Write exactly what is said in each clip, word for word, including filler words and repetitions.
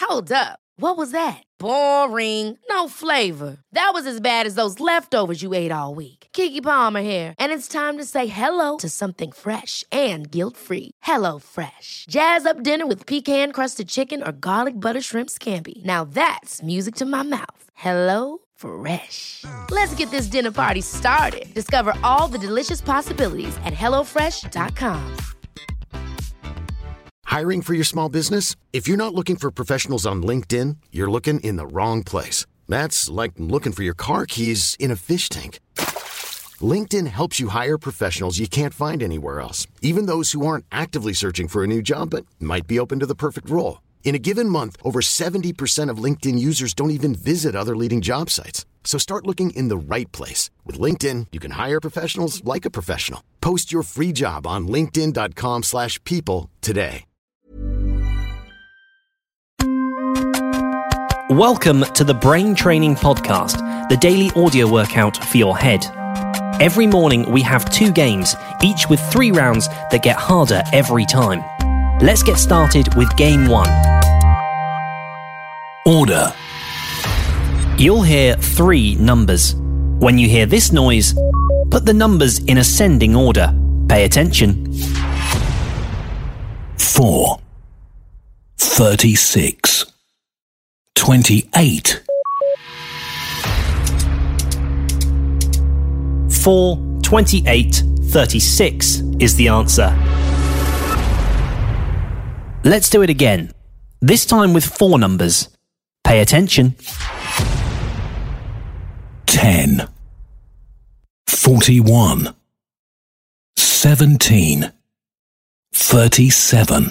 Hold up. What was that? Boring. No flavor. That was as bad as those leftovers you ate all week. Keke Palmer here, and it's time to say hello to something fresh and guilt-free. Hello Fresh. Jazz up dinner with pecan-crusted chicken or garlic butter shrimp scampi. Now that's music to my mouth. Hello Fresh. Let's get this dinner party started. Discover all the delicious possibilities at hello fresh dot com. Hiring for your small business? If you're not looking for professionals on LinkedIn, you're looking in the wrong place. That's like looking for your car keys in a fish tank. LinkedIn helps you hire professionals you can't find anywhere else, even those who aren't actively searching for a new job but might be open to the perfect role. In a given month, over seventy percent of LinkedIn users don't even visit other leading job sites. So start looking in the right place. With LinkedIn, you can hire professionals like a professional. Post your free job on linkedin dot com slash people today. Welcome to the Brain Training Podcast, the daily audio workout for your head. Every morning we have two games, each with three rounds that get harder every time. Let's get started with game one. Order. You'll hear three numbers. When you hear this noise, put the numbers in ascending order. Pay attention. Four. Thirty-six. Twenty-eight. Four, twenty-eight, thirty-six is the answer. Let's do it again. This time with four numbers. Pay attention. Ten. Forty-one. Seventeen. Thirty-seven.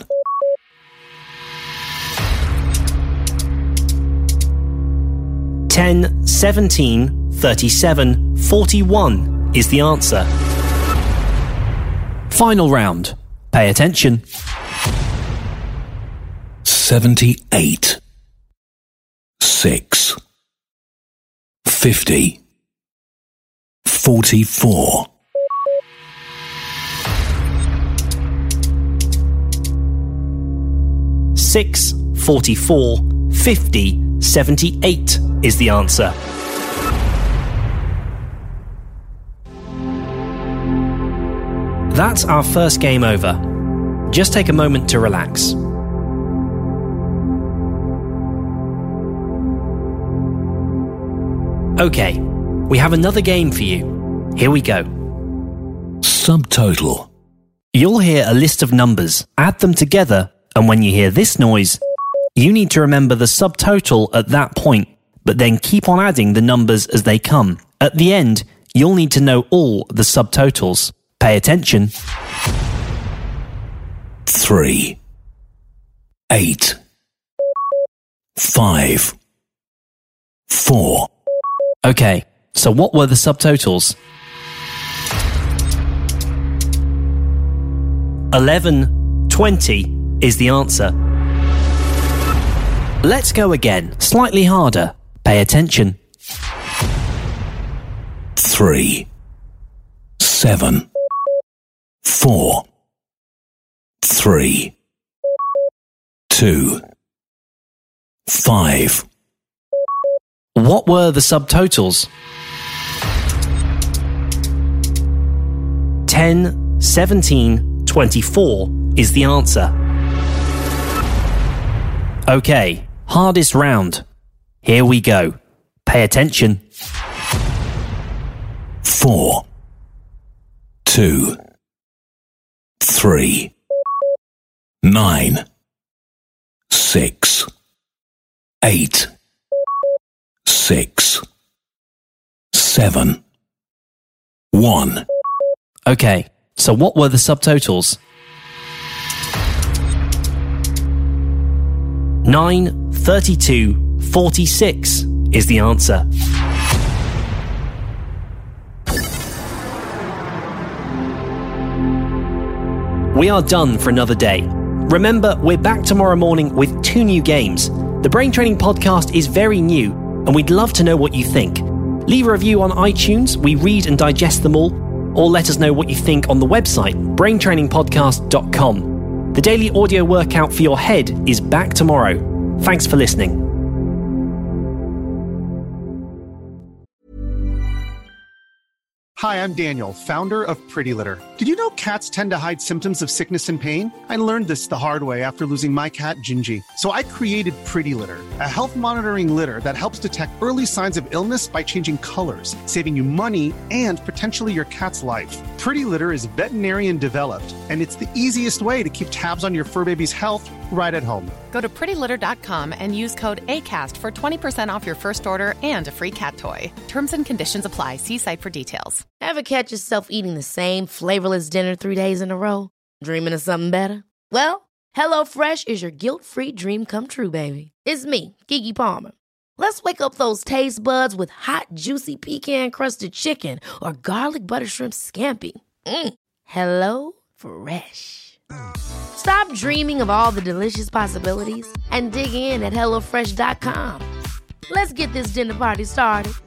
ten, seventeen, thirty-seven, forty-one is the answer. Final round. Pay attention. Seventy-eight. Six. Fifty. Forty-four. Six, forty-four, fifty, seventy-eight is the answer. That's our first game over. Just take a moment to relax. Okay, we have another game for you. Here we go. Subtotal. You'll hear a list of numbers, add them together, and when you hear this noise, you need to remember the subtotal at that point, but then keep on adding the numbers as they come. At the end, you'll need to know all the subtotals. Pay attention. Three. Eight. Five. Four. Okay, so what were the subtotals? eleven, twenty is the answer. Let's go again, slightly harder. Pay attention. Three. Seven. Four. Three. Two. Five. What were the subtotals? ten, seventeen, twenty-four is the answer. Okay, hardest round. Here we go. Pay attention. Four. Two. Three. Nine. Six. Eight. Six. Seven. One. Okay, so what were the subtotals? nine, thirty-two, forty-six is the answer. We are done for another day. Remember, we're back tomorrow morning with two new games. The Brain Training Podcast is very new, and we'd love to know what you think. Leave a review on iTunes, we read and digest them all, or let us know what you think on the website, brain training podcast dot com. The daily audio workout for your head is back tomorrow. Thanks for listening. Hi, I'm Daniel, founder of Pretty Litter. Did you know cats tend to hide symptoms of sickness and pain? I learned this the hard way after losing my cat, Gingy. So I created Pretty Litter, a health monitoring litter that helps detect early signs of illness by changing colors, saving you money and potentially your cat's life. Pretty Litter is veterinarian developed, and it's the easiest way to keep tabs on your fur baby's health right at home. Go to pretty litter dot com and use code ACAST for twenty percent off your first order and a free cat toy. Terms and conditions apply. See site for details. Ever catch yourself eating the same flavorless dinner three days in a row? Dreaming of something better? Well, HelloFresh is your guilt-free dream come true, baby. It's me, Keke Palmer. Let's wake up those taste buds with hot, juicy pecan-crusted chicken or garlic butter shrimp scampi. Mm. Hello Fresh. Stop dreaming of all the delicious possibilities and dig in at hello fresh dot com. Let's get this dinner party started.